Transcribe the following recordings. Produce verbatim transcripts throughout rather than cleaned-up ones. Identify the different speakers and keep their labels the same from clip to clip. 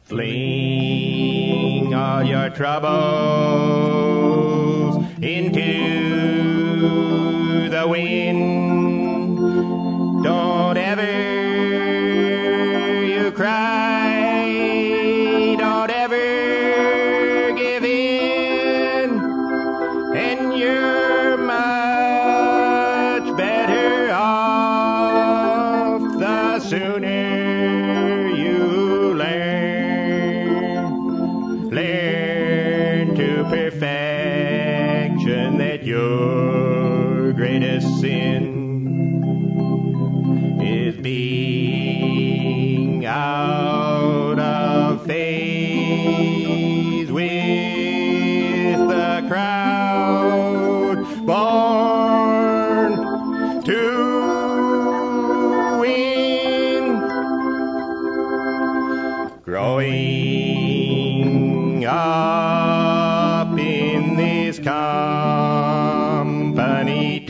Speaker 1: Fling all your troubles into the wind. Don't ever you cry, don't ever give in, and you're much better off the sooner you learn. Learn to perfection that your greatest sin is being out of phase with the crowd, born to win. Growing up in this company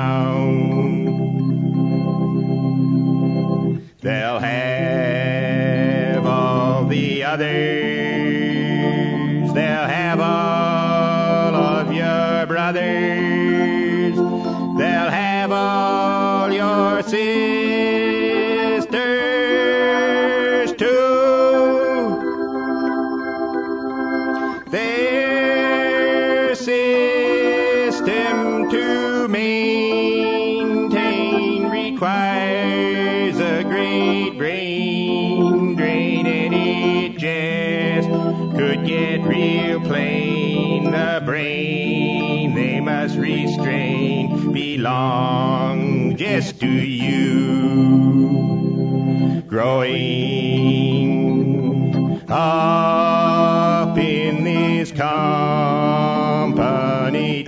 Speaker 1: town, they'll have all the others, they'll have all of your brothers, they'll have all your sisters too. Their system to maintain requires a great brain drain, and it just could get real plain. The brain they must restrain belongs just to you. Growing up in this company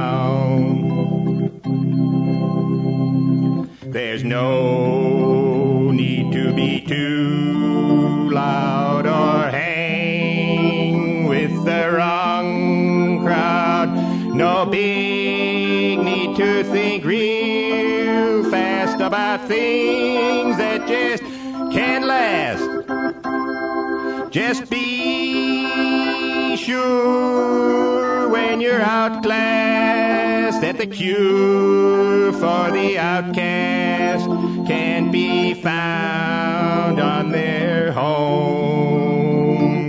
Speaker 1: town, there's no need to be too loud or hang with the wrong crowd. No big need to think real fast about things that just can't last. Just be sure when you're outclassed that the cure for the outcast can't be found on their home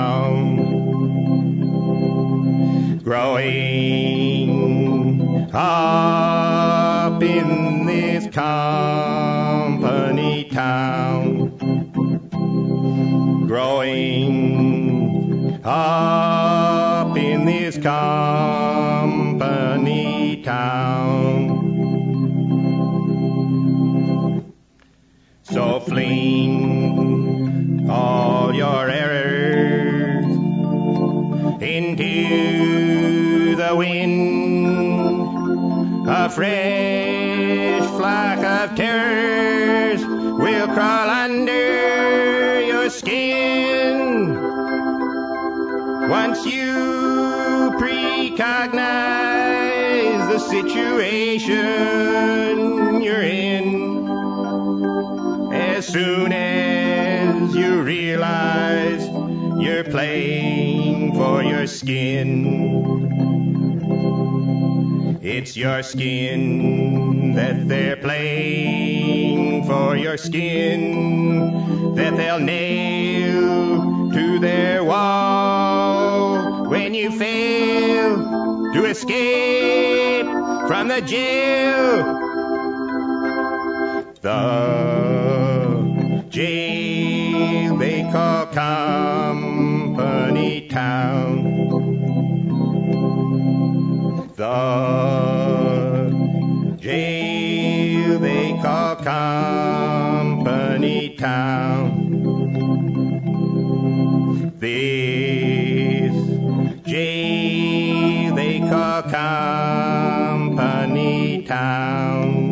Speaker 1: ground. Growing up in this company town, growing up in this company town. So fling all your errors into the wind. A fresh flock of terrors will crawl under your skin once you precognize the situation you're in. As soon as you realize you're playing for your skin, it's your skin that they're playing for, your skin that they'll nail to their wall. When you fail to escape from the jail, the jail they call company town, the jail they call company town. This jail they call company town.